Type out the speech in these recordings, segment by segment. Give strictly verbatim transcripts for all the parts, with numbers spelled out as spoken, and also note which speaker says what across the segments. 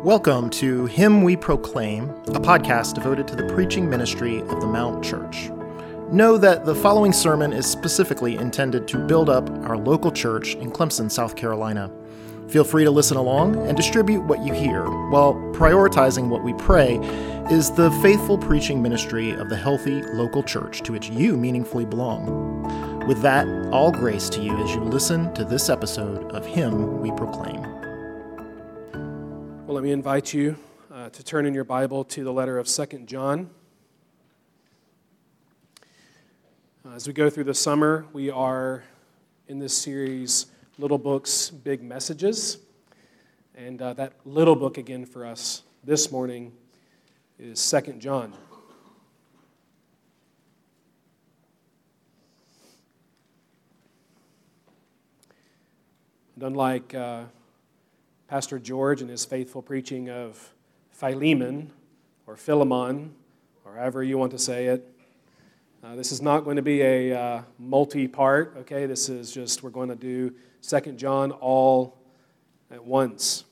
Speaker 1: Welcome to Him We Proclaim, a podcast devoted to the preaching ministry of the Mount Church. Know that the following sermon is specifically intended to build up our local church in Clemson, South Carolina. Feel free to listen along and distribute what you hear, while prioritizing what we pray is the faithful preaching ministry of the healthy local church to which you meaningfully belong. With that, all grace to you as you listen to this episode of Him We Proclaim.
Speaker 2: Well, let me invite you uh, to turn in your Bible to the letter of Second John. Uh, as we go through the summer, we are in this series, Little Books, Big Messages. And uh, that little book again for us this morning is Second John. And unlike uh, Pastor George and his faithful preaching of Philemon, or Philemon, or however you want to say it, uh, this is not going to be a uh, multi-part, okay? This is just, we're going to do Second John all at once.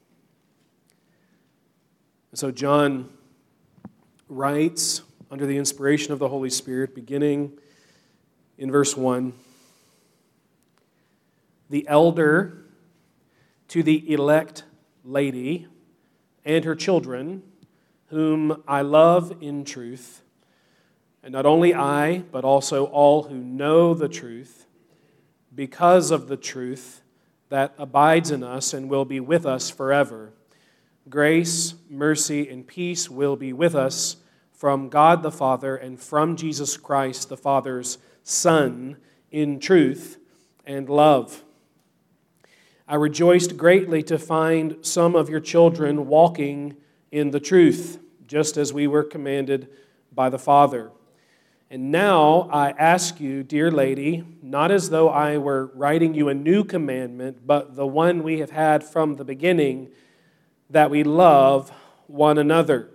Speaker 2: And so John writes under the inspiration of the Holy Spirit, beginning in verse one, the elder to the elect lady and her children, whom I love in truth, and not only I, but also all who know the truth, because of the truth that abides in us and will be with us forever. Grace, mercy, and peace will be with us from God the Father and from Jesus Christ, the Father's Son, in truth and love. I rejoiced greatly to find some of your children walking in the truth, just as we were commanded by the Father. And now I ask you, dear lady, not as though I were writing you a new commandment, but the one we have had from the beginning, that we love one another.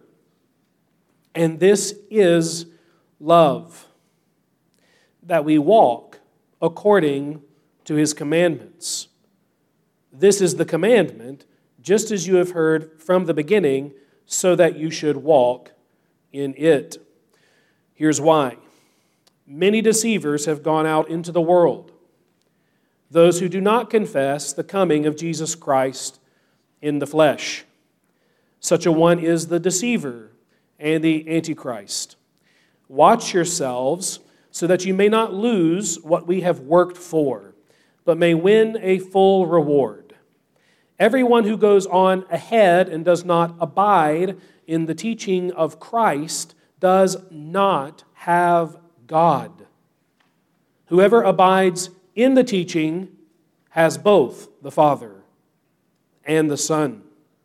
Speaker 2: And this is love, that we walk according to His commandments. This is the commandment, just as you have heard from the beginning, so that you should walk in it. Here's why. Many deceivers have gone out into the world, those who do not confess the coming of Jesus Christ in the flesh. Such a one is the deceiver and the Antichrist. Watch yourselves so that you may not lose what we have worked for, but may win a full reward. Everyone who goes on ahead and does not abide in the teaching of Christ does not have God. Whoever abides in the teaching has both the Father and the Son.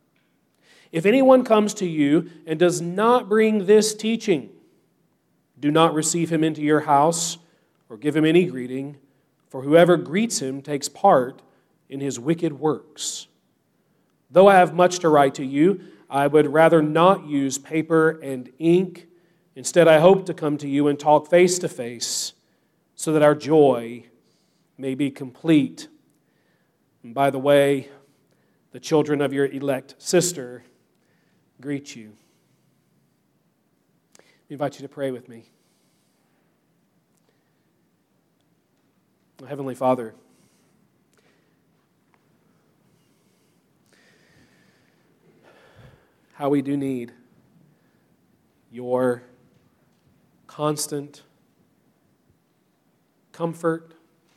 Speaker 2: If anyone comes to you and does not bring this teaching, do not receive him into your house or give him any greeting, for whoever greets him takes part in his wicked works. Though I have much to write to you, I would rather not use paper and ink. Instead, I hope to come to you and talk face to face so that our joy may be complete. And by the way, the children of your elect sister greet you. I invite you to pray with me. Heavenly Father, how we do need your constant comfort,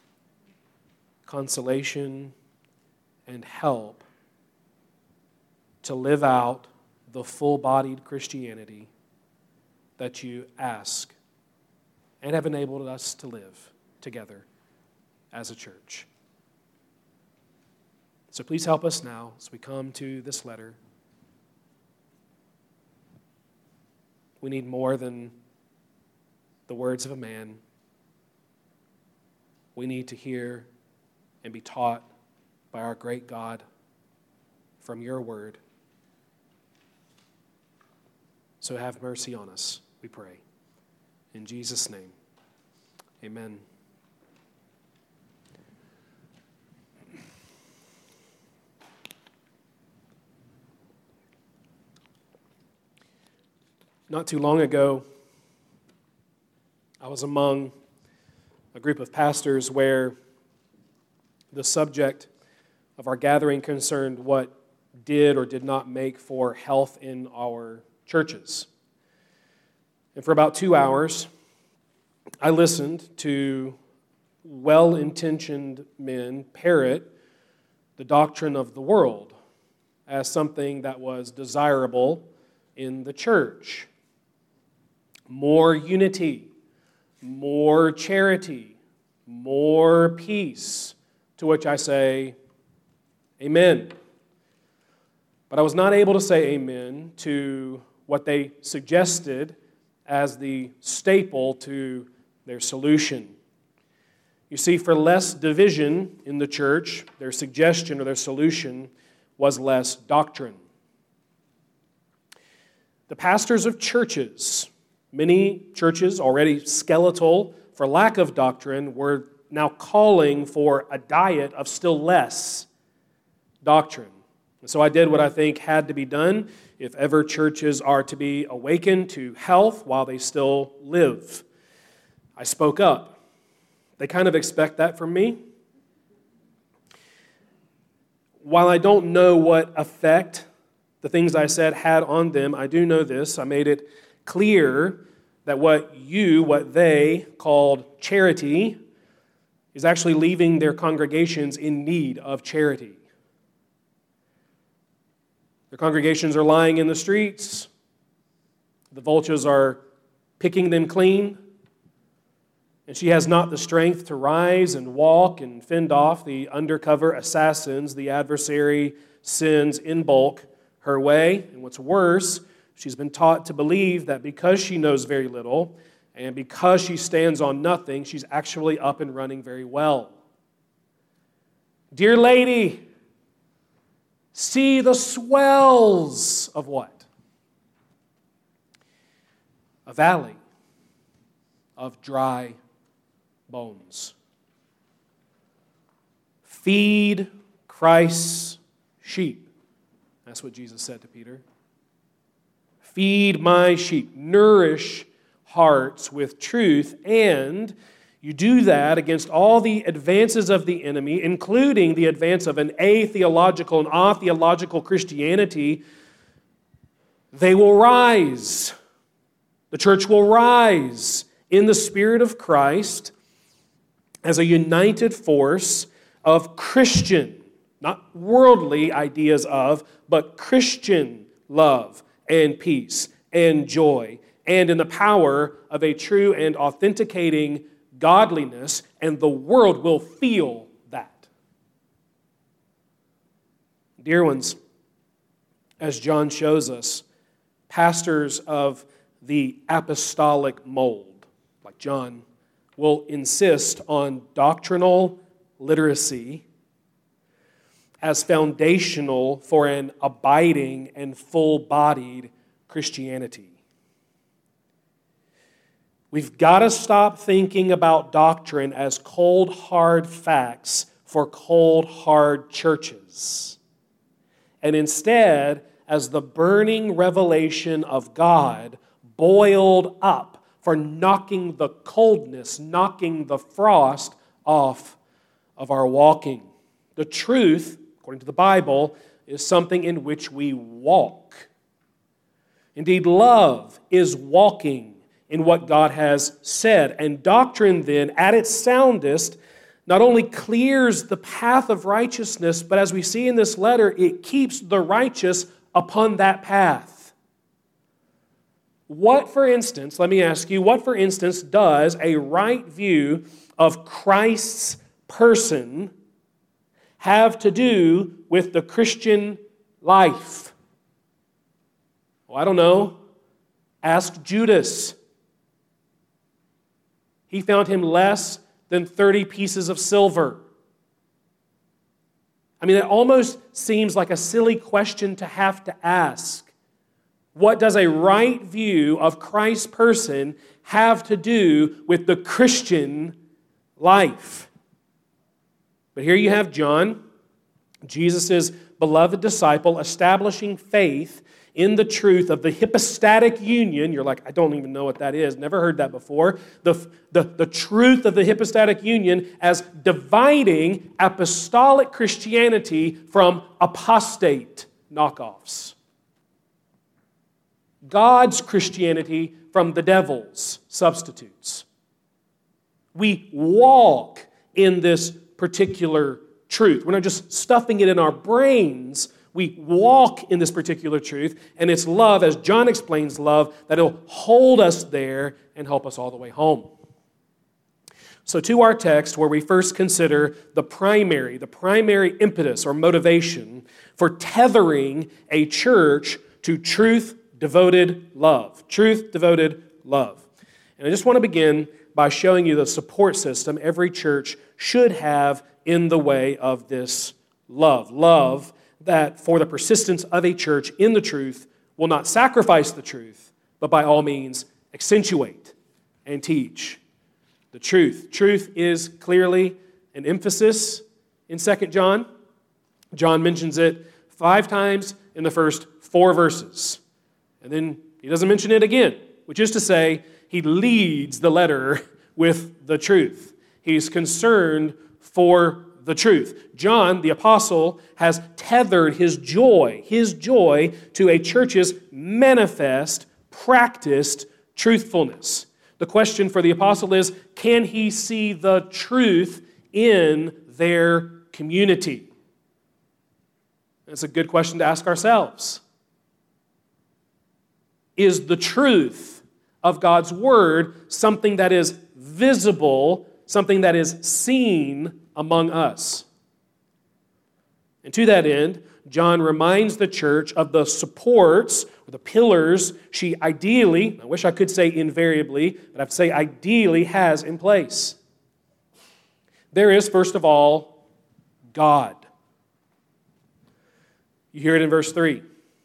Speaker 2: consolation, and help to live out the full-bodied Christianity that you ask and have enabled us to live together as a church. So please help us now as we come to this letter. We need more than the words of a man. We need to hear and be taught by our great God from your word. So have mercy on us, we pray. In Jesus' name, amen. Not too long ago, I was among a group of pastors where the subject of our gathering concerned what did or did not make for health in our churches. And for about two hours, I listened to well-intentioned men parrot the doctrine of the world as something that was desirable in the church. More unity, more charity, more peace, to which I say, amen. But I was not able to say amen to what they suggested as the staple to their solution. You see, for less division in the church, their suggestion or their solution was less doctrine. The pastors of churches, many churches already skeletal for lack of doctrine, were now calling for a diet of still less doctrine. And so I did what I think had to be done if ever churches are to be awakened to health while they still live. I spoke up. They kind of expect that from me. While I don't know what effect the things I said had on them, I do know this. I made it clear that what you, what they called charity, is actually leaving their congregations in need of charity. Their congregations are lying in the streets. The vultures are picking them clean. And she has not the strength to rise and walk and fend off the undercover assassins the adversary sends in bulk her way. And what's worse, she's been taught to believe that because she knows very little and because she stands on nothing, she's actually up and running very well. Dear lady, see the swells of what? A valley of dry bones. Feed Christ's sheep. That's what Jesus said to Peter. Feed my sheep. Nourish hearts with truth, and you do that against all the advances of the enemy, including the advance of an atheological and atheological Christianity. They will rise. The church will rise in the Spirit of Christ as a united force of Christian, not worldly ideas of, but Christian love and peace and joy, and in the power of a true and authenticating godliness, and the world will feel that. Dear ones, as John shows us, pastors of the apostolic mold, like John, will insist on doctrinal literacy as foundational for an abiding and full-bodied Christianity. We've got to stop thinking about doctrine as cold, hard facts for cold, hard churches, and instead as the burning revelation of God boiled up for knocking the coldness, knocking the frost off of our walking. The truth, according to the Bible, is something in which we walk. Indeed, love is walking in what God has said. And doctrine then, at its soundest, not only clears the path of righteousness, but as we see in this letter, it keeps the righteous upon that path. What, for instance, let me ask you, what, for instance, does a right view of Christ's person have to do with the Christian life? Well, I don't know. Ask Judas. He found him less than thirty pieces of silver. I mean, it almost seems like a silly question to have to ask. What does a right view of Christ's person have to do with the Christian life? But here you have John, Jesus' beloved disciple, establishing faith in the truth of the hypostatic union. You're like, I don't even know what that is. Never heard that before. The, the, the truth of the hypostatic union as dividing apostolic Christianity from apostate knockoffs. God's Christianity from the devil's substitutes. We walk in this particular truth. We're not just stuffing it in our brains. We walk in this particular truth, and it's love, as John explains love, that it'll hold us there and help us all the way home. So to our text, where we first consider the primary, the primary impetus or motivation for tethering a church to truth-devoted love. Truth-devoted love. And I just want to begin by showing you the support system every church should have in the way of this love. Love that for the persistence of a church in the truth will not sacrifice the truth, but by all means accentuate and teach the truth. Truth is clearly an emphasis in Second John. John mentions it five times in the first four verses. And then he doesn't mention it again, which is to say, he leads the letter with the truth. He's concerned for the truth. John, the apostle, has tethered his joy, his joy to a church's manifest, practiced truthfulness. The question for the apostle is, can he see the truth in their community? That's a good question to ask ourselves. Is the truth of God's word something that is visible, something that is seen among us? And to that end, John reminds the church of the supports, or the pillars, she ideally, I wish I could say invariably, but I have to say ideally has in place. There is, first of all, God. You hear it in verse three.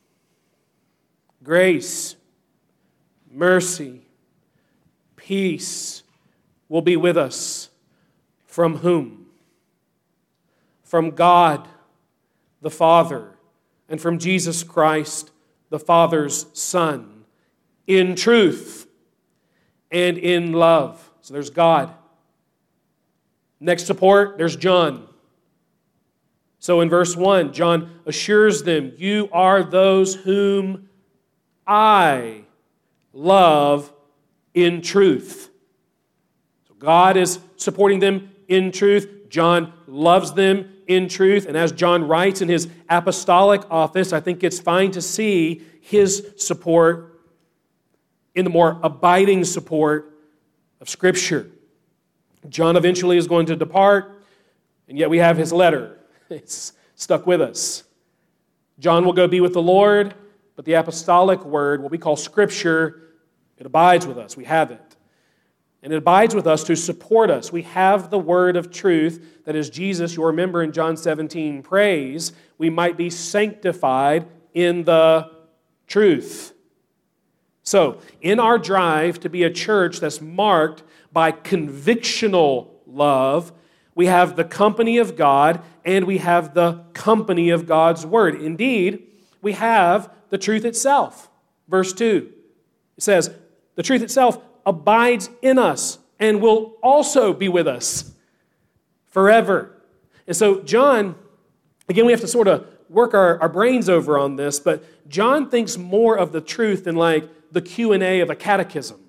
Speaker 2: Grace, mercy, peace will be with us. From whom? From God, the Father, and from Jesus Christ, the Father's Son, in truth and in love. So there's God. Next support, there's John. So in verse one, John assures them, you are those whom I love in truth. So God is supporting them in truth. John loves them in truth. And as John writes in his apostolic office, I think it's fine to see his support in the more abiding support of Scripture. John eventually is going to depart, and yet we have his letter. It's stuck with us. John will go be with the Lord, but the apostolic word, what we call Scripture, it abides with us. We have it. And it abides with us to support us. We have the word of truth that, as Jesus, you'll remember in John seventeen, prays, we might be sanctified in the truth. So, in our drive to be a church that's marked by convictional love, we have the company of God and we have the company of God's word. Indeed, we have the truth itself. Verse two, it says, the truth itself abides in us and will also be with us forever. And so John, again, we have to sort of work our, our brains over on this, but John thinks more of the truth than like the Q and A of a catechism.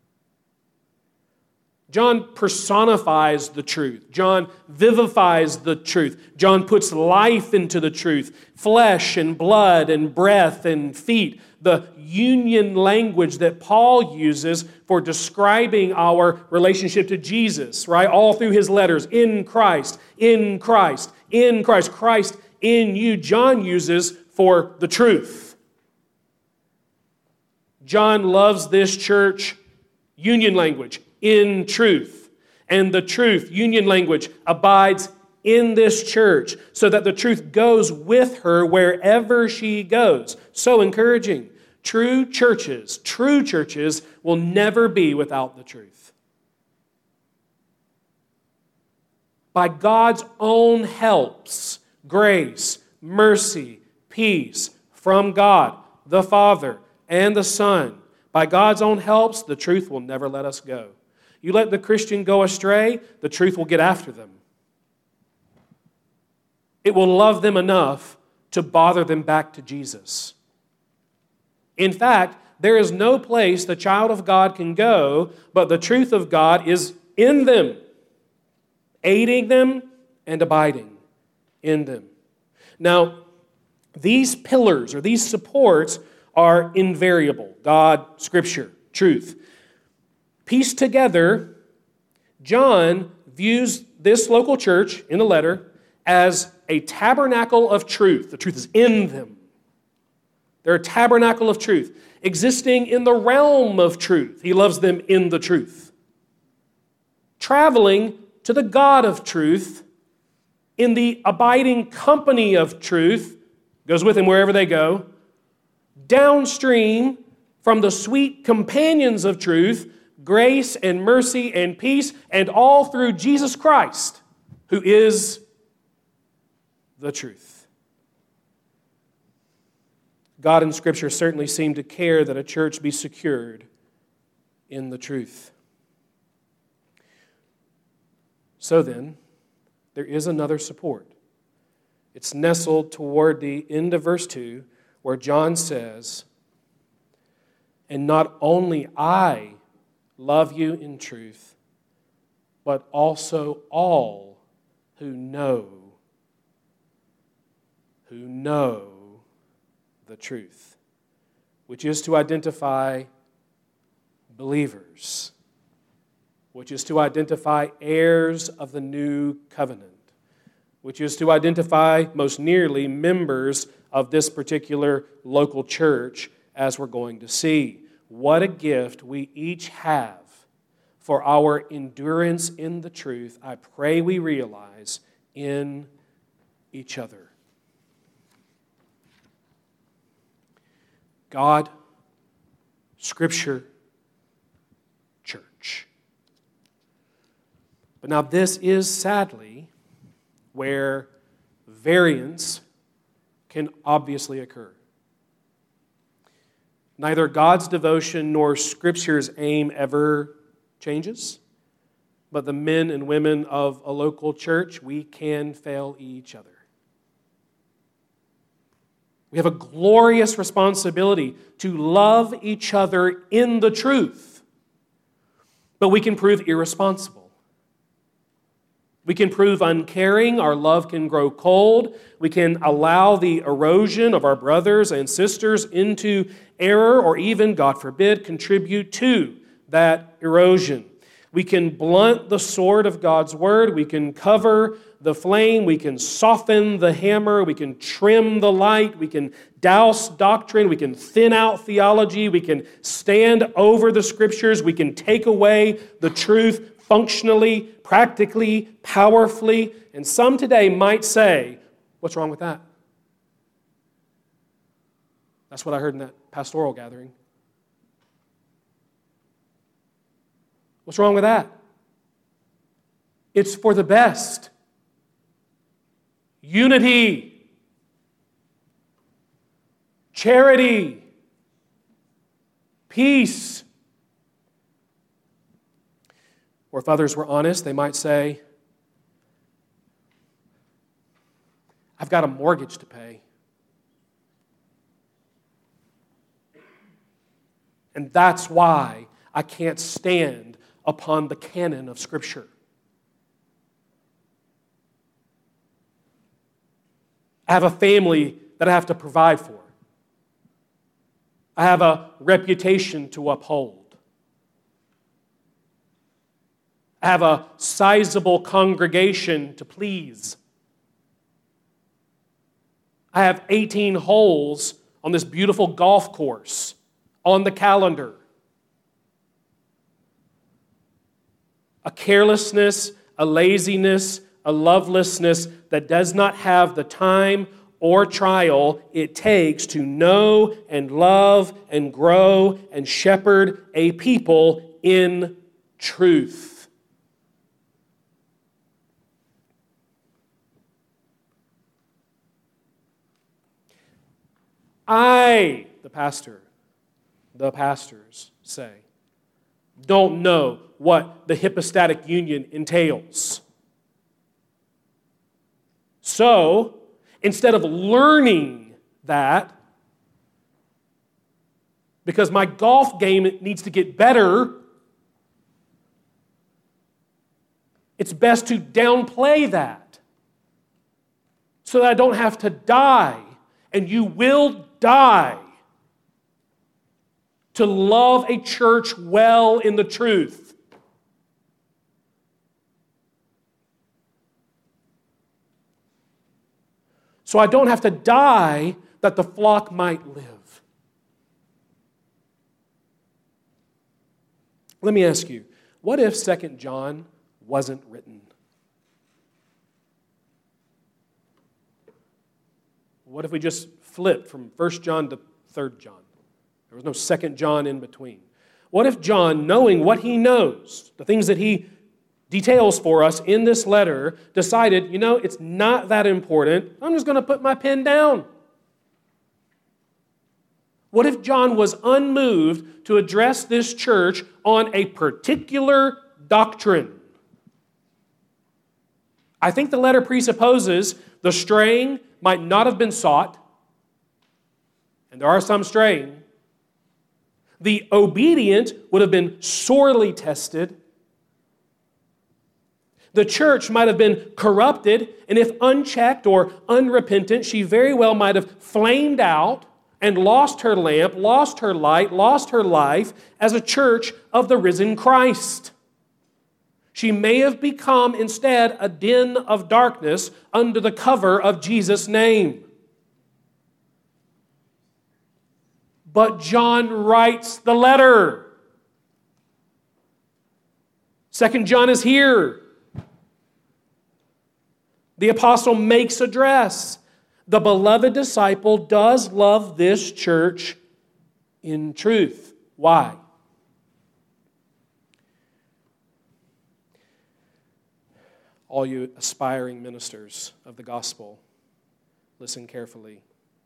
Speaker 2: John personifies the truth. John vivifies the truth. John puts life into the truth, flesh and blood and breath and feet. The union language that Paul uses for describing our relationship to Jesus, right? All through his letters, in Christ, in Christ, in Christ, Christ in you, John uses for the truth. John loves this church union language, in truth. And the truth, union language, abides in this church so that the truth goes with her wherever she goes. So encouraging. True churches, true churches will never be without the truth. By God's own helps, grace, mercy, peace from God, the Father, and the Son. By God's own helps, the truth will never let us go. You let the Christian go astray, the truth will get after them. It will love them enough to bother them back to Jesus. In fact, there is no place the child of God can go, but the truth of God is in them, aiding them and abiding in them. Now, these pillars or these supports are invariable. God, Scripture, truth. Pieced together, John views this local church in the letter as a tabernacle of truth. The truth is in them. They're a tabernacle of truth, existing in the realm of truth. He loves them in the truth. Traveling to the God of truth in the abiding company of truth, goes with him wherever they go, downstream from the sweet companions of truth, grace and mercy and peace, and all through Jesus Christ, who is the truth. God in Scripture certainly seemed to care that a church be secured in the truth. So then, there is another support. It's nestled toward the end of verse two, where John says, "And not only I love you in truth, but also all who know, who know the truth," which is to identify believers, which is to identify heirs of the new covenant, which is to identify most nearly members of this particular local church, as we're going to see. What a gift we each have for our endurance in the truth, I pray we realize in each other. God, Scripture, church. But now this is sadly where variance can obviously occur. Neither God's devotion nor Scripture's aim ever changes, but the men and women of a local church, we can fail each other. We have a glorious responsibility to love each other in the truth, but we can prove irresponsible. We can prove uncaring, our love can grow cold, we can allow the erosion of our brothers and sisters into error, or even, God forbid, contribute to that erosion. We can blunt the sword of God's word, we can cover the flame, we can soften the hammer, we can trim the light, we can douse doctrine, we can thin out theology, we can stand over the Scriptures, we can take away the truth functionally, practically, powerfully. And some today might say, what's wrong with that? That's what I heard in that pastoral gathering. What's wrong with that? It's for the best. Unity. Charity. Peace. Or if others were honest, they might say, I've got a mortgage to pay. And that's why I can't stand upon the canon of Scripture. I have a family that I have to provide for. I have a reputation to uphold. I have a sizable congregation to please. I have eighteen holes on this beautiful golf course on the calendar. A carelessness, a laziness, a lovelessness that does not have the time or trial it takes to know and love and grow and shepherd a people in truth. I, the the pastor, the pastors say, don't know what the hypostatic union entails. So, instead of learning that, because my golf game needs to get better, it's best to downplay that so that I don't have to die, and you will die, to love a church well in the truth. So I don't have to die that the flock might live. Let me ask you, what if Second John wasn't written? What if we just flipped from First John to Third John? There was no Second John in between. What if John, knowing what he knows, the things that he details for us in this letter, decided, you know, it's not that important. I'm just going to put my pen down. What if John was unmoved to address this church on a particular doctrine? I think the letter presupposes the straying might not have been sought, and there are some straying. The obedient would have been sorely tested. The church might have been corrupted, and if unchecked or unrepentant, she very well might have flamed out and lost her lamp, lost her light, lost her life as a church of the risen Christ. She may have become instead a den of darkness under the cover of Jesus' name. But John writes the letter. Second John is here. The apostle makes address. The beloved disciple does love this church in truth. Why? All you aspiring ministers of the gospel, listen carefully.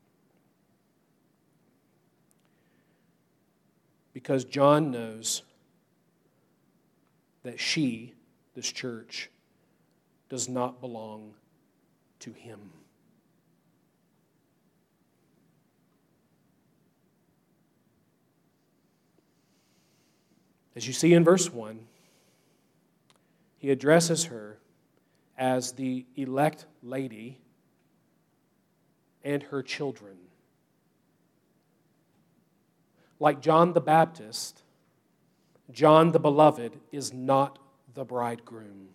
Speaker 2: Because John knows that she, this church, does not belong to him. As you see in verse one, he addresses her as the elect lady and her children. Like John the Baptist, John the Beloved is not the bridegroom.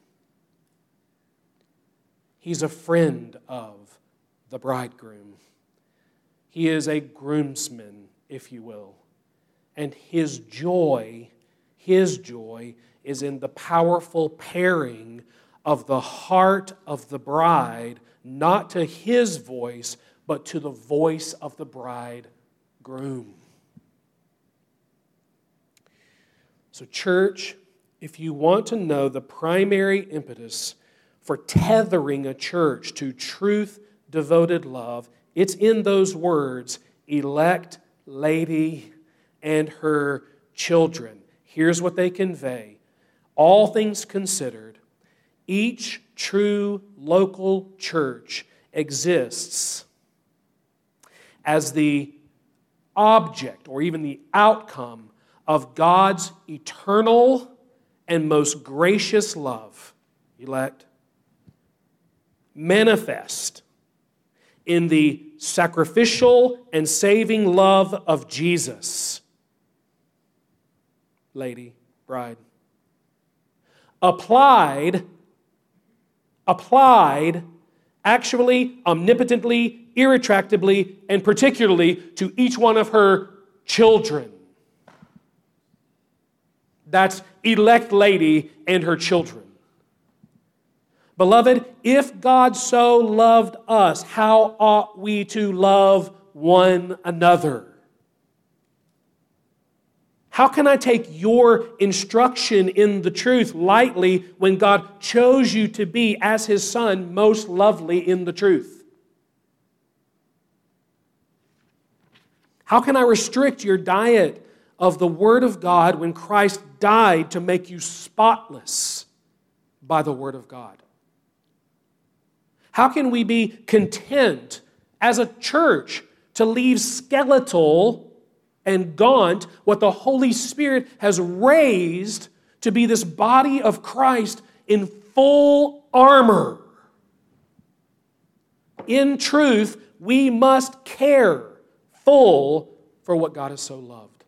Speaker 2: He's a friend of the bridegroom. He is a groomsman, if you will. And his joy, his joy is in the powerful pairing of the heart of the bride, not to his voice, but to the voice of the bridegroom. So, church, if you want to know the primary impetus for tethering a church to truth-devoted love, it's in those words, elect lady and her children. Here's what they convey. All things considered, each true local church exists as the object or even the outcome of God's eternal and most gracious love, elect, manifest in the sacrificial and saving love of Jesus. Lady, bride. Applied, applied, actually, omnipotently, irretractably, and particularly to each one of her children. That's elect lady and her children. Beloved, if God so loved us, how ought we to love one another? How can I take your instruction in the truth lightly when God chose you to be, as His Son, most lovely in the truth? How can I restrict your diet of the Word of God when Christ died to make you spotless by the Word of God? How can we be content as a church to leave skeletal and gaunt what the Holy Spirit has raised to be this body of Christ in full armor? In truth, we must care full for what God has so loved.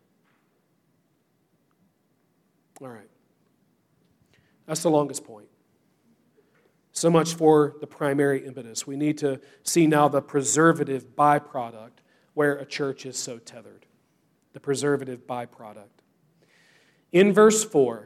Speaker 2: All right. That's the longest point. So much for the primary impetus. We need to see now the preservative byproduct where a church is so tethered. The preservative byproduct. In verse four,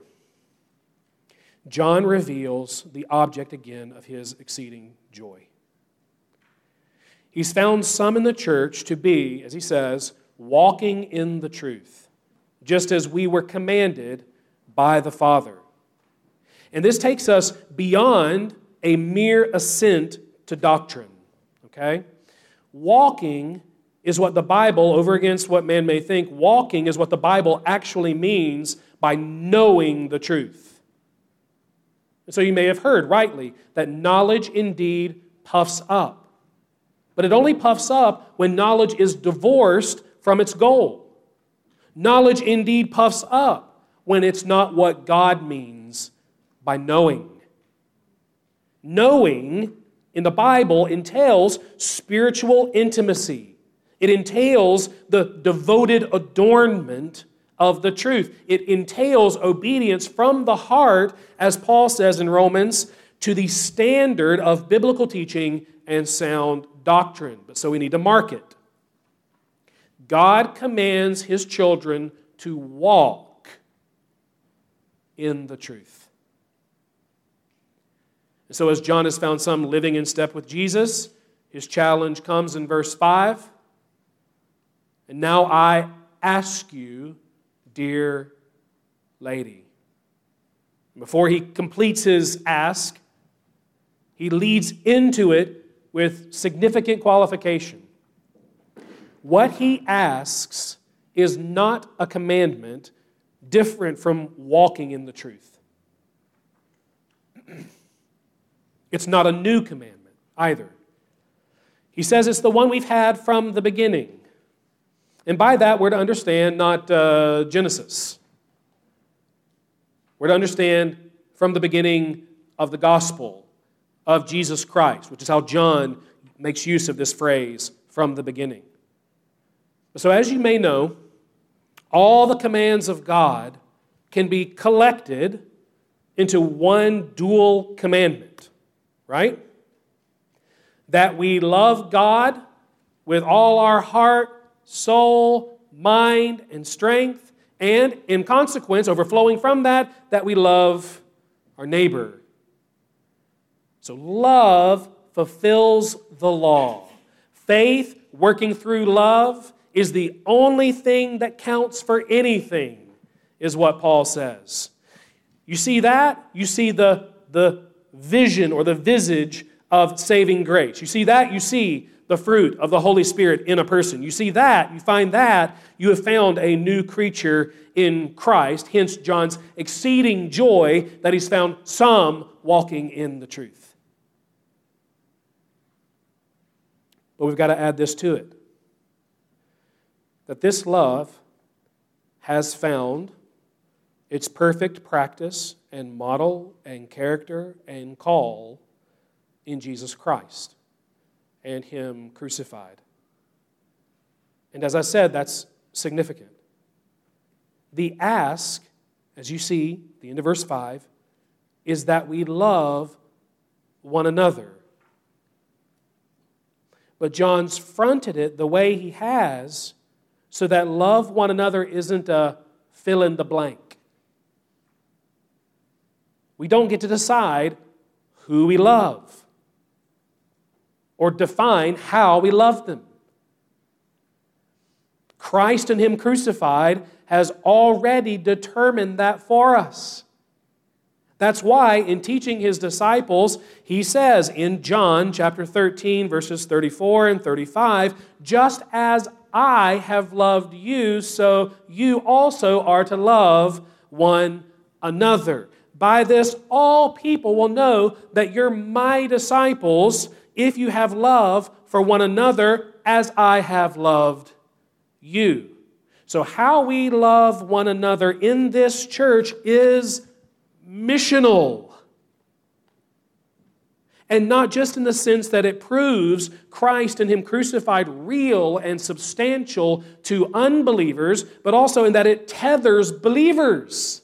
Speaker 2: John reveals the object again of his exceeding joy. He's found some in the church to be, as he says, walking in the truth, just as we were commanded by the Father. And this takes us beyond a mere assent to doctrine, okay? Walking is what the Bible, over against what man may think, walking is what the Bible actually means by knowing the truth. And so you may have heard rightly that knowledge indeed puffs up. But it only puffs up when knowledge is divorced from its goal. Knowledge indeed puffs up when it's not what God means by knowing. Knowing in the Bible entails spiritual intimacy. It entails the devoted adornment of the truth. It entails obedience from the heart, as Paul says in Romans, to the standard of biblical teaching and sound doctrine. But so we need to mark it. God commands His children to walk in the truth. And so as John has found some living in step with Jesus, his challenge comes in verse five. And now I ask you, dear lady. Before he completes his ask, he leads into it with significant qualification. What he asks is not a commandment different from walking in the truth. It's not a new commandment either. He says it's the one we've had from the beginning. And by that, we're to understand not uh, Genesis. We're to understand from the beginning of the gospel of Jesus Christ, which is how John makes use of this phrase, from the beginning. So as you may know, all the commands of God can be collected into one dual commandment, right? That we love God with all our heart, soul, mind, and strength, and in consequence, overflowing from that, that we love our neighbor. So love fulfills the law. Faith, working through love, is the only thing that counts for anything, is what Paul says. You see that? You see the, the vision or the visage of saving grace. You see that? You see the fruit of the Holy Spirit in a person. You see that, you find that, you have found a new creature in Christ. Hence John's exceeding joy that he's found some walking in the truth. But we've got to add this to it. That this love has found its perfect practice and model and character and call in Jesus Christ and Him crucified. And as I said, that's significant. The ask, as you see, the end of verse five, is that we love one another. But John's fronted it the way he has so that love one another isn't a fill in the blank. We don't get to decide who we love or define how we love them. Christ and Him crucified has already determined that for us. That's why in teaching His disciples, He says in John chapter thirteen, verses thirty-four and thirty-five, just as I have loved you, so you also are to love one another. By this, all people will know that you're my disciples if you have love for one another as I have loved you. So how we love one another in this church is missional. And not just in the sense that it proves Christ and Him crucified real and substantial to unbelievers, but also in that it tethers believers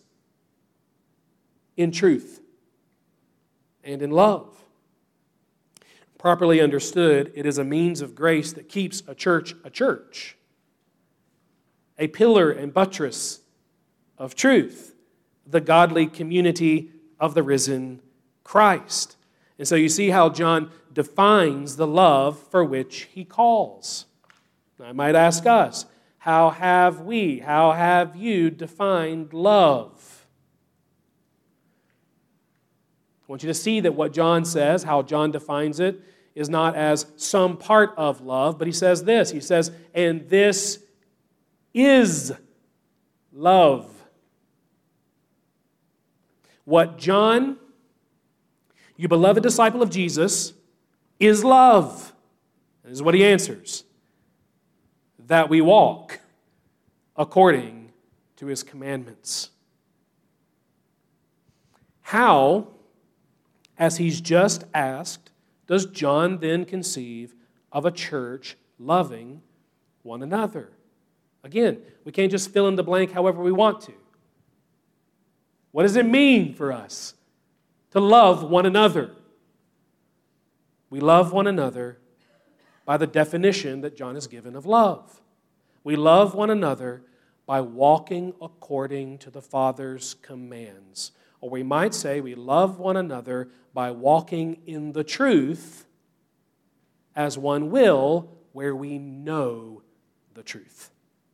Speaker 2: in truth and in love. Properly understood, it is a means of grace that keeps a church a church, a pillar and buttress of truth, the godly community of the risen Christ. And so you see how John defines the love for which he calls. I might ask us, how have we, how have you defined love? I want you to see that what John says, how John defines it, is not as some part of love, but he says this. He says, and this is love. What John, you beloved disciple of Jesus, is love. This is what he answers. That we walk according to His commandments. How, as he's just asked, does John then conceive of a church loving one another? Again, we can't just fill in the blank however we want to. What does it mean for us to love one another? We love one another by the definition that John has given of love. We love one another by walking according to the Father's commands. Or we might say we love one another by walking in the truth as one will where we know the truth.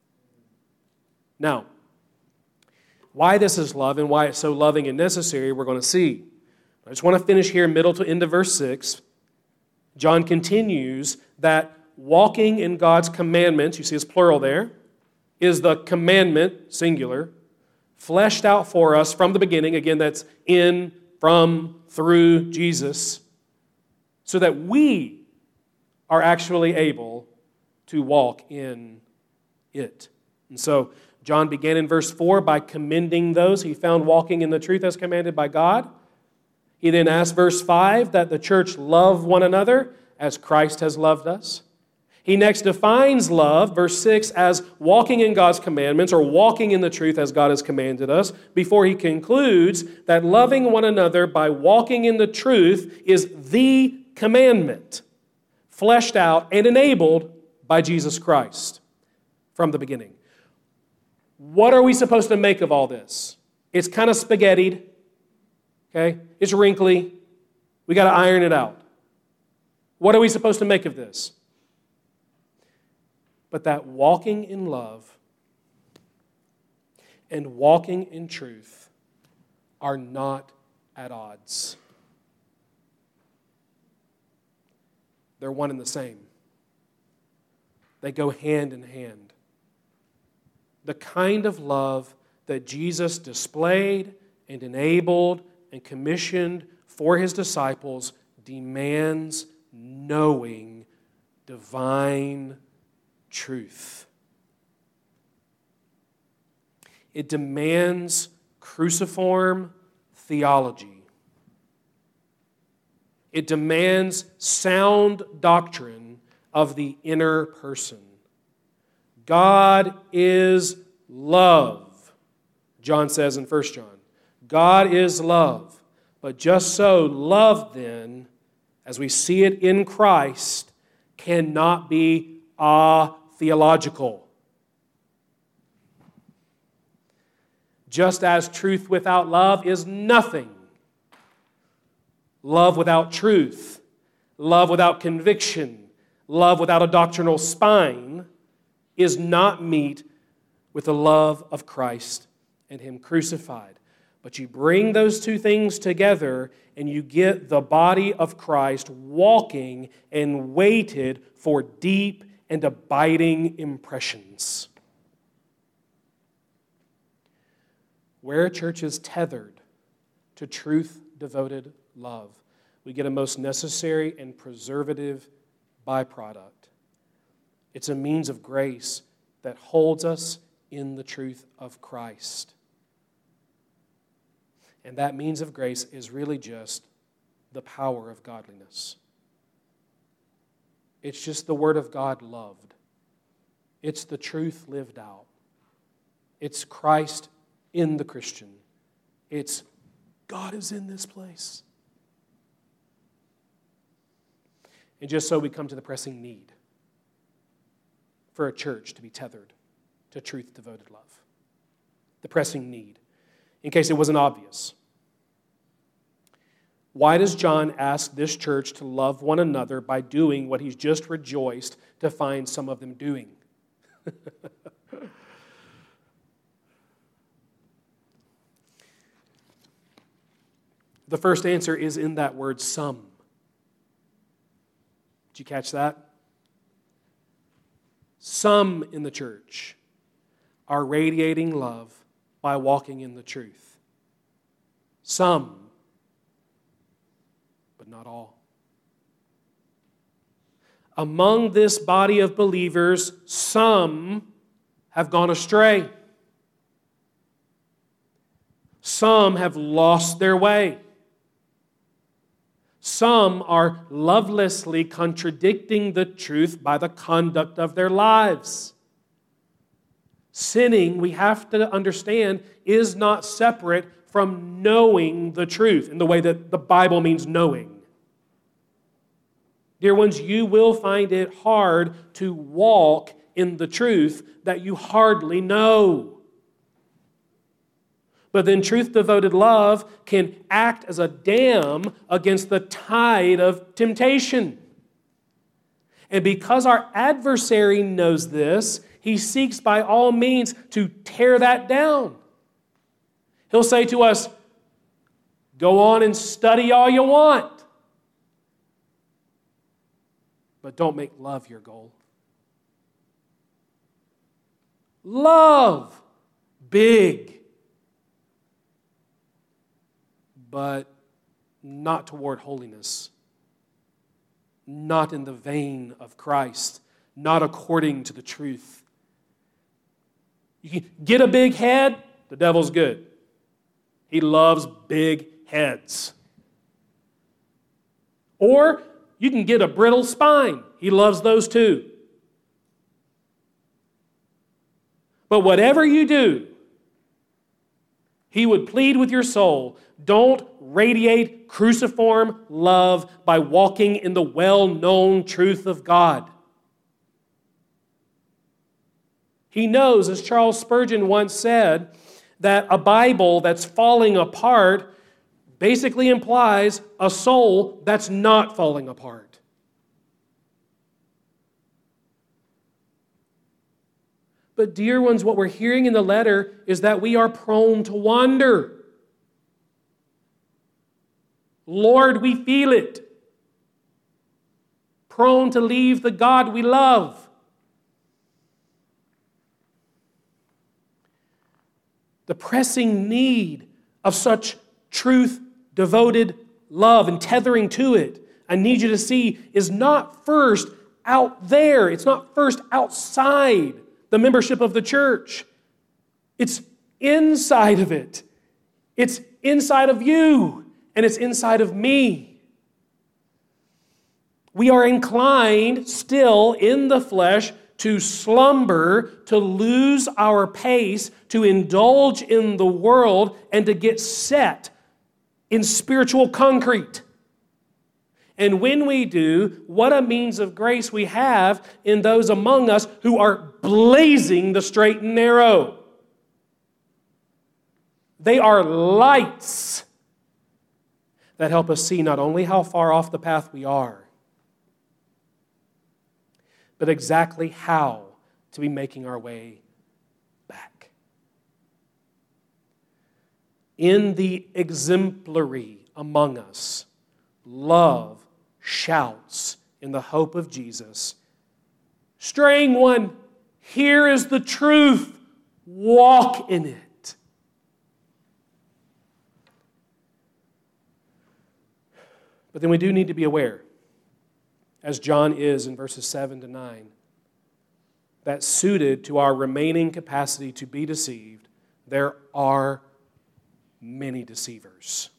Speaker 2: Now, why this is love and why it's so loving and necessary, we're going to see. I just want to finish here, middle to end of verse six. John continues that walking in God's commandments, you see it's plural there, is the commandment, singular, fleshed out for us from the beginning. Again, that's in, from, through Jesus, so that we are actually able to walk in it. And so John began in verse four by commending those he found walking in the truth as commanded by God. He then asked, verse five, that the church love one another as Christ has loved us. He next defines love, verse six, as walking in God's commandments or walking in the truth as God has commanded us, before he concludes that loving one another by walking in the truth is the commandment, fleshed out and enabled by Jesus Christ from the beginning. What are we supposed to make of all this? It's kind of spaghettied. Okay? It's wrinkly. We got to iron it out. What are we supposed to make of this? But that walking in love and walking in truth are not at odds. They're one and the same. They go hand in hand. The kind of love that Jesus displayed and enabled and commissioned for his disciples demands knowing divine truth. It demands cruciform theology. It demands sound doctrine of the inner person. God is love, John says in First John. God is love. But just so, love then, as we see it in Christ, cannot be a-theological. Just as truth without love is nothing. Love without truth, love without conviction, love without a doctrinal spine is not meet with the love of Christ and Him crucified. But you bring those two things together and you get the body of Christ walking and weighted for deep and abiding impressions. Where a church is tethered to truth-devoted love, we get a most necessary and preservative byproduct. It's a means of grace that holds us in the truth of Christ. And that means of grace is really just the power of godliness. It's just the Word of God loved. It's the truth lived out. It's Christ in the Christian. It's God is in this place. And just so we come to the pressing need for a church to be tethered to truth-devoted love. The pressing need. In case it wasn't obvious. Why does John ask this church to love one another by doing what he's just rejoiced to find some of them doing? The first answer is in that word, some. Did you catch that? Some in the church are radiating love by walking in the truth. Some, but not all. Among this body of believers, some have gone astray. Some have lost their way. Some are lovelessly contradicting the truth by the conduct of their lives. Sinning, we have to understand, is not separate from knowing the truth in the way that the Bible means knowing. Dear ones, you will find it hard to walk in the truth that you hardly know. But then truth-devoted love can act as a dam against the tide of temptation. And because our adversary knows this, he seeks by all means to tear that down. He'll say to us, go on and study all you want, but don't make love your goal. Love, big, but not toward holiness, not in the vein of Christ, not according to the truth. You can get a big head, the devil's good. He loves big heads. Or you can get a brittle spine. He loves those too. But whatever you do, he would plead with your soul, don't radiate cruciform love by walking in the well-known truth of God. He knows, as Charles Spurgeon once said, that a Bible that's falling apart basically implies a soul that's not falling apart. But dear ones, what we're hearing in the letter is that we are prone to wander. Lord, we feel it. Prone to leave the God we love. The pressing need of such truth-devoted love and tethering to it, I need you to see, is not first out there. It's not first outside the membership of the church. It's inside of it. It's inside of you, and it's inside of me. We are inclined still in the flesh to slumber, to lose our pace, to indulge in the world, and to get set in spiritual concrete. And when we do, what a means of grace we have in those among us who are blazing the straight and narrow. They are lights that help us see not only how far off the path we are, but exactly how to be making our way back. In the exemplary among us, love shouts in the hope of Jesus, Straying one, here is the truth. Walk in it. But then we do need to be aware, as John is in verses seven to nine, that suited to our remaining capacity to be deceived, there are many deceivers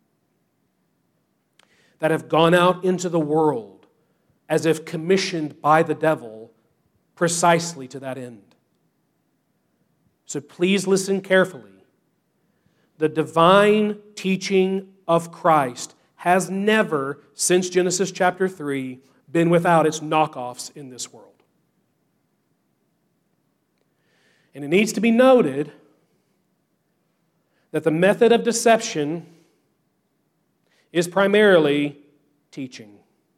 Speaker 2: that have gone out into the world as if commissioned by the devil precisely to that end. So please listen carefully. The divine teaching of Christ has never, since Genesis chapter three, been without its knockoffs in this world. And it needs to be noted that the method of deception is primarily teaching.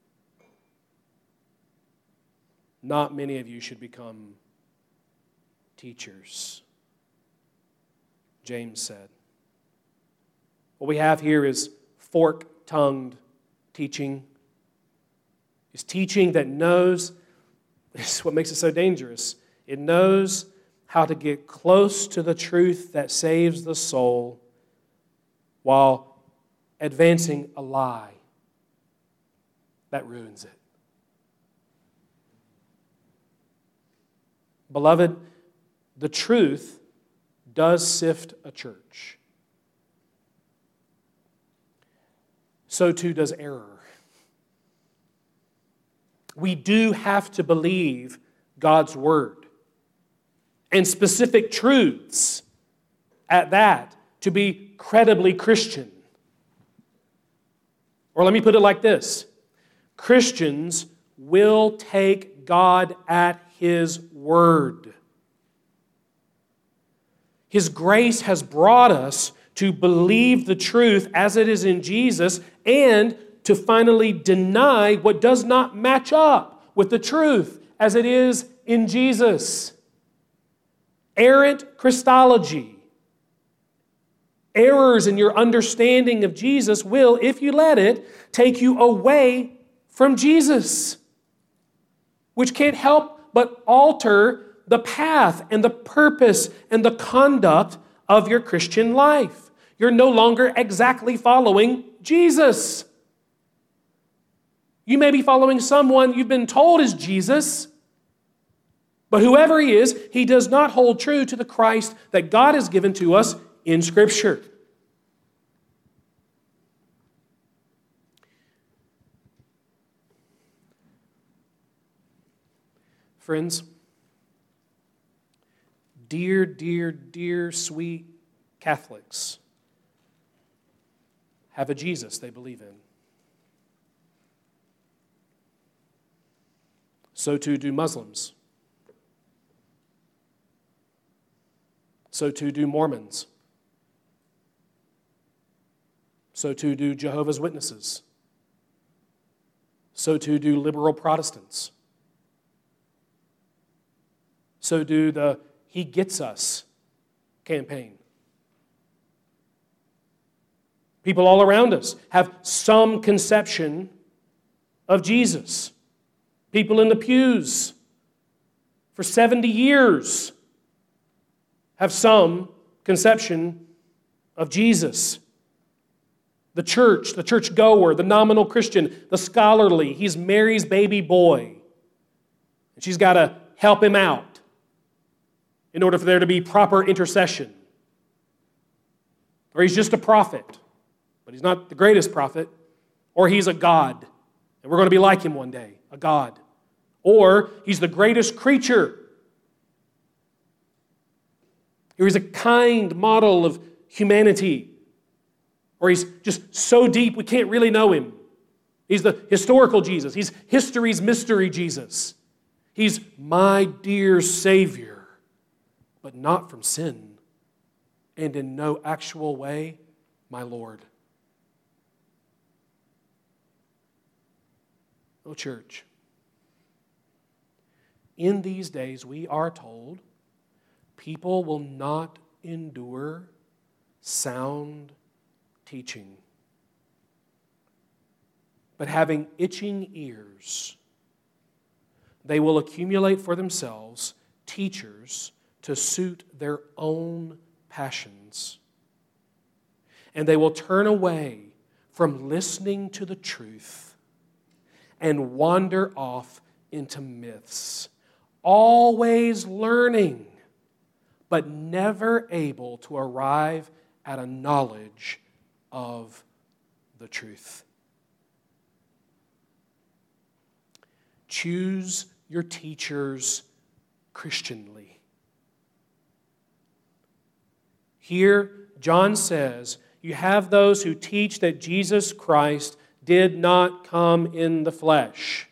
Speaker 2: Not many of you should become teachers, James said. What we have here is fork-tongued teaching. It's teaching that knows, this is what makes it so dangerous, it knows how to get close to the truth that saves the soul while advancing a lie that ruins it. Beloved, the truth does sift a church. So too does error. We do have to believe God's word and specific truths at that to be credibly Christian. Or let me put it like this. Christians will take God at His word. His grace has brought us to believe the truth as it is in Jesus and to finally deny what does not match up with the truth as it is in Jesus. Errant Christology, errors in your understanding of Jesus will, if you let it, take you away from Jesus, which can't help but alter the path and the purpose and the conduct of your Christian life. You're no longer exactly following Jesus. You may be following someone you've been told is Jesus, but whoever he is, he does not hold true to the Christ that God has given to us in Scripture. Friends, dear, dear, dear, sweet Catholics have a Jesus they believe in. So too do Muslims. So too do Mormons. So too do Jehovah's Witnesses. So too do liberal Protestants. So do the He Gets Us campaign. People all around us have some conception of Jesus. People in the pews for seventy years have some conception of Jesus. The church, the church goer, the nominal Christian, the scholarly, he's Mary's baby boy. And she's got to help him out in order for there to be proper intercession. Or he's just a prophet, but he's not the greatest prophet. Or he's a god, and we're going to be like him one day, a god. Or he's the greatest creature. Or he's a kind model of humanity. Or he's just so deep we can't really know him. He's the historical Jesus. He's history's mystery Jesus. He's my dear Savior, but not from sin, and in no actual way, my Lord. Oh, church. In these days, we are told people will not endure sound teaching, but having itching ears, they will accumulate for themselves teachers to suit their own passions. And they will turn away from listening to the truth and wander off into myths, always learning, but never able to arrive at a knowledge of the truth. Choose your teachers Christianly. Here, John says, you have those who teach that Jesus Christ did not come in the flesh.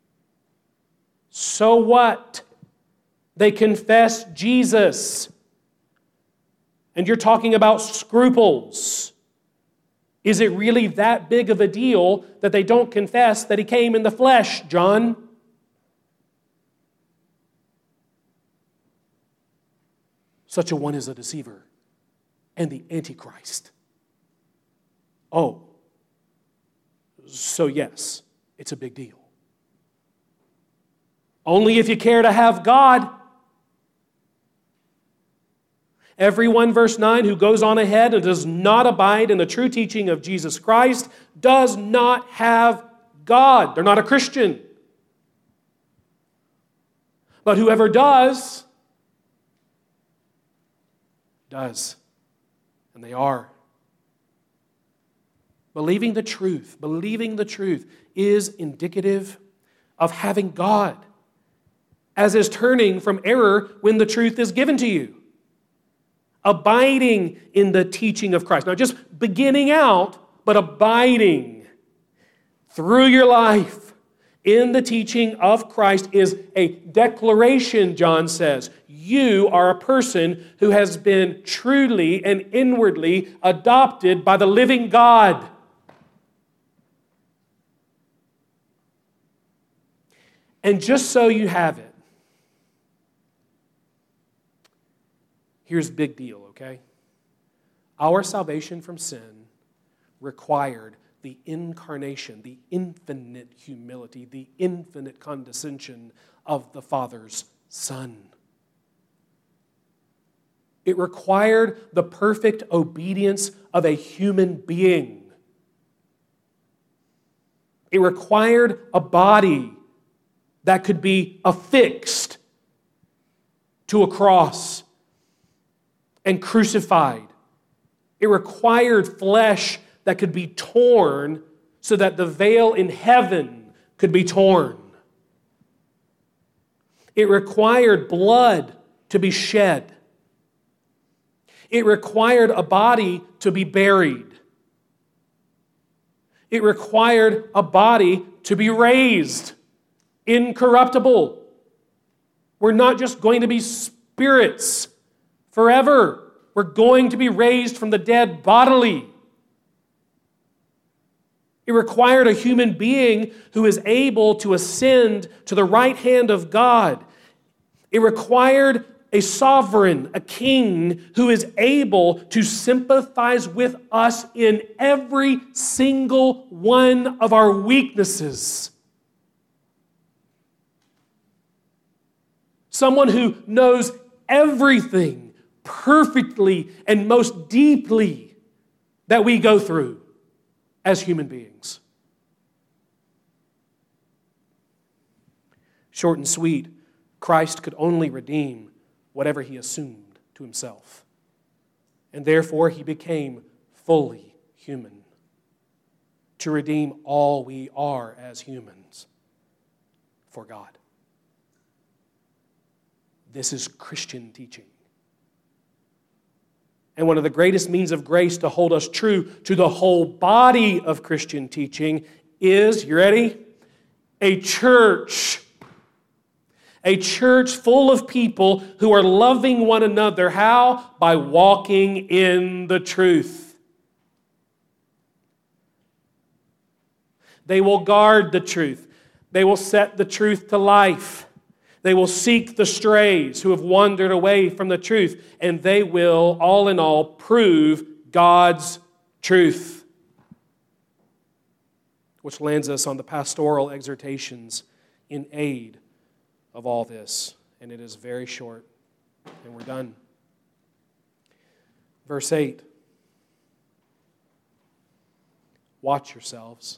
Speaker 2: So what? They confess Jesus. And you're talking about scruples. Is it really that big of a deal that they don't confess that He came in the flesh, John? Such a one is a deceiver and the Antichrist. Oh, so yes, it's a big deal. Only if you care to have God. Everyone, verse nine, who goes on ahead and does not abide in the true teaching of Jesus Christ does not have God. They're not a Christian. But whoever does, does. And they are. Believing the truth, believing the truth is indicative of having God, as is turning from error when the truth is given to you. Abiding in the teaching of Christ. Not just beginning out, but abiding through your life in the teaching of Christ is a declaration, John says. You are a person who has been truly and inwardly adopted by the living God. And just so you have it, here's the big deal, okay? Our salvation from sin required the incarnation, the infinite humility, the infinite condescension of the Father's Son. It required the perfect obedience of a human being. It required a body that could be affixed to a cross and crucified. It required flesh that could be torn so that the veil in heaven could be torn. It required blood to be shed. It required a body to be buried. It required a body to be raised, incorruptible. We're not just going to be spirits forever. We're going to be raised from the dead bodily. It required a human being who is able to ascend to the right hand of God. It required a sovereign, a king, who is able to sympathize with us in every single one of our weaknesses. Someone who knows everything perfectly and most deeply that we go through as human beings. Short and sweet, Christ could only redeem whatever He assumed to Himself. And therefore He became fully human to redeem all we are as humans for God. This is Christian teaching. And one of the greatest means of grace to hold us true to the whole body of Christian teaching is, you ready? A church. A church full of people who are loving one another. How? By walking in the truth. They will guard the truth. They will set the truth to life. They will seek the strays who have wandered away from the truth, and they will, all in all, prove God's truth. Which lands us on the pastoral exhortations in aid of all this, and it is very short, and we're done. Verse eight. Watch yourselves.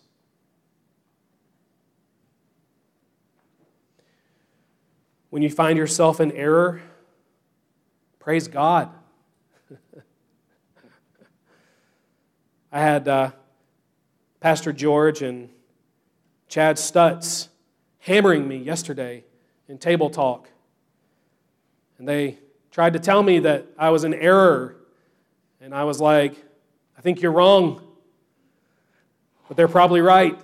Speaker 2: When you find yourself in error, praise God. I had uh, Pastor George and Chad Stutz hammering me yesterday in table talk. And they tried to tell me that I was in error. And I was like, I think you're wrong. But they're probably right.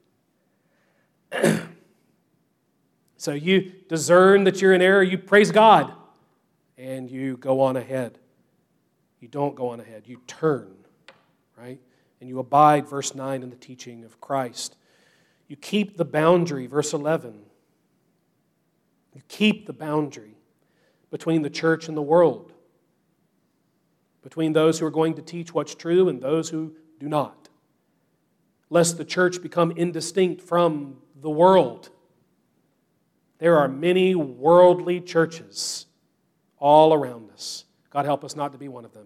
Speaker 2: So you discern that you're in error, you praise God, and you go on ahead. You don't go on ahead, you turn, right? And you abide, verse nine, in the teaching of Christ. You keep the boundary, verse eleven. You keep the boundary between the church and the world, between those who are going to teach what's true and those who do not, lest the church become indistinct from the world. There are many worldly churches all around us. God help us not to be one of them.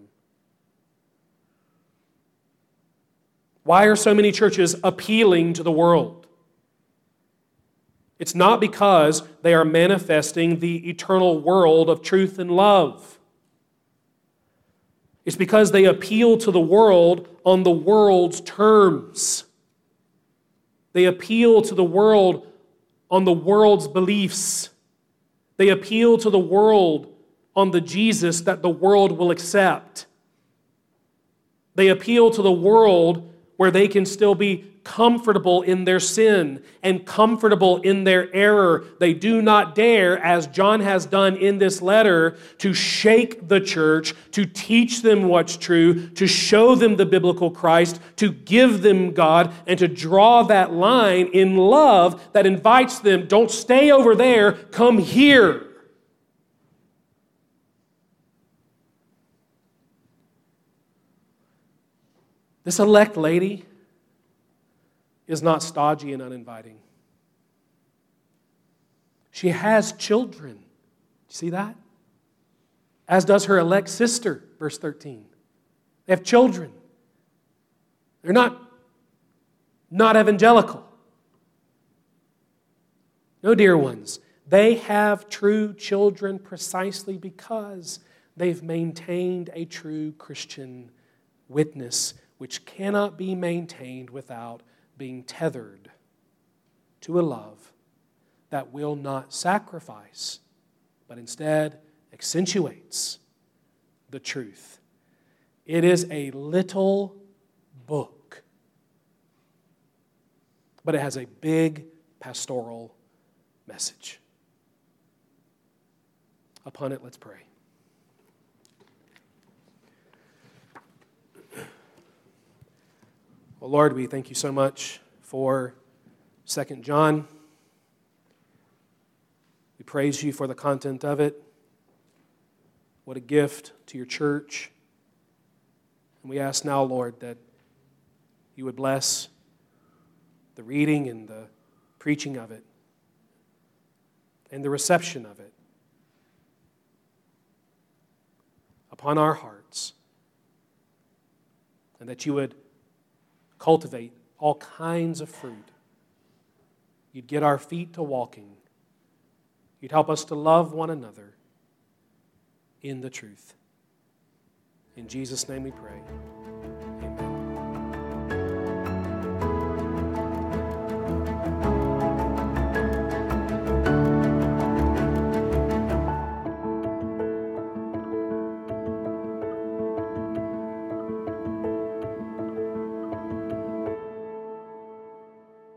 Speaker 2: Why are so many churches appealing to the world? It's not because they are manifesting the eternal world of truth and love. It's because they appeal to the world on the world's terms. They appeal to the world on the world's beliefs. They appeal to the world on the Jesus that the world will accept. They appeal to the world where they can still be comfortable in their sin and comfortable in their error. They do not dare, as John has done in this letter, to shake the church, to teach them what's true, to show them the biblical Christ, to give them God, and to draw that line in love that invites them, don't stay over there, come here. This elect lady is not stodgy and uninviting. She has children. Do you see that? As does her elect sister, verse thirteen. They have children. They're not, not evangelical. No, dear ones. They have true children precisely because they've maintained a true Christian witness, which cannot be maintained without being tethered to a love that will not sacrifice, but instead accentuates the truth. It is a little book, but it has a big pastoral message. Upon it, let's pray. Well, Lord, we thank you so much for Second John. We praise you for the content of it. What a gift to your church. And we ask now, Lord, that you would bless the reading and the preaching of it and the reception of it upon our hearts, and that you would cultivate all kinds of fruit. You'd get our feet to walking. You'd help us to love one another in the truth. In Jesus' name we pray.